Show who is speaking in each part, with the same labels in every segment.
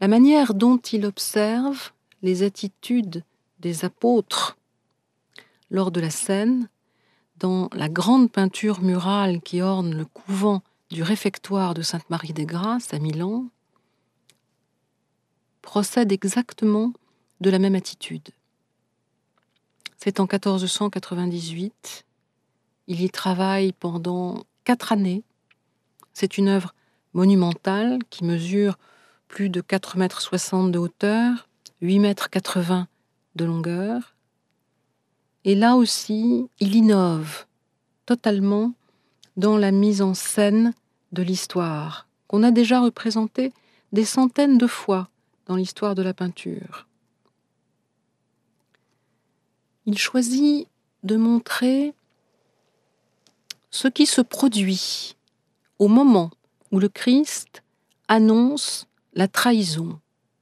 Speaker 1: la manière dont il observe les attitudes des apôtres lors de la scène, dans la grande peinture murale qui orne le couvent du réfectoire de Sainte-Marie des Grâces à Milan, procède exactement de la même attitude. C'est en 1498, il y travaille pendant 4 années. C'est une œuvre monumentale qui mesure plus de 4,60 m de hauteur, 8,80 m de longueur. Et là aussi, il innove totalement dans la mise en scène de l'histoire, qu'on a déjà représentée des centaines de fois dans l'histoire de la peinture. Il choisit de montrer ce qui se produit au moment où le Christ annonce la trahison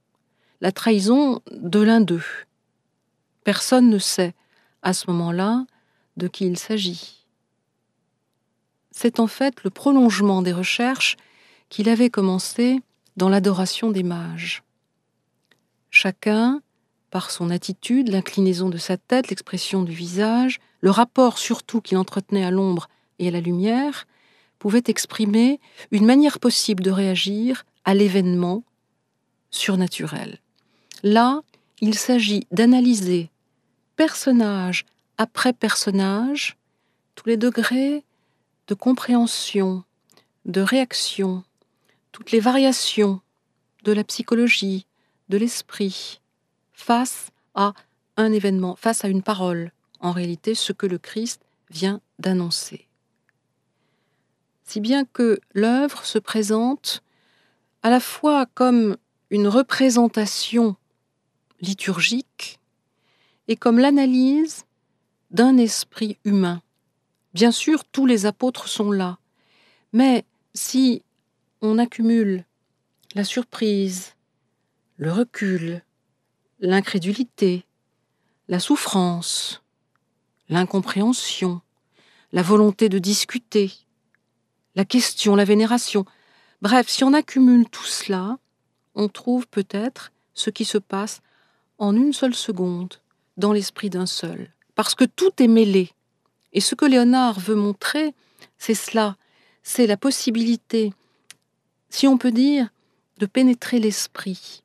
Speaker 1: de l'un d'eux. Personne ne sait à ce moment-là de qui il s'agit. C'est en fait le prolongement des recherches qu'il avait commencées dans l'adoration des mages. Chacun, par son attitude, l'inclinaison de sa tête, l'expression du visage, le rapport surtout qu'il entretenait à l'ombre et à la lumière, pouvait exprimer une manière possible de réagir à l'événement surnaturel. Là, il s'agit d'analyser personnage après personnage tous les degrés de compréhension, de réaction, toutes les variations de la psychologie, de l'esprit, face à un événement, face à une parole, en réalité ce que le Christ vient d'annoncer. Si bien que l'œuvre se présente à la fois comme une représentation liturgique et comme l'analyse d'un esprit humain. Bien sûr, tous les apôtres sont là, mais si on accumule la surprise, le recul, l'incrédulité, la souffrance, l'incompréhension, la volonté de discuter, la question, la vénération, bref, si on accumule tout cela, on trouve peut-être ce qui se passe en une seule seconde dans l'esprit d'un seul, parce que tout est mêlé. Et ce que Léonard veut montrer, c'est cela, c'est la possibilité, si on peut dire, de pénétrer l'esprit,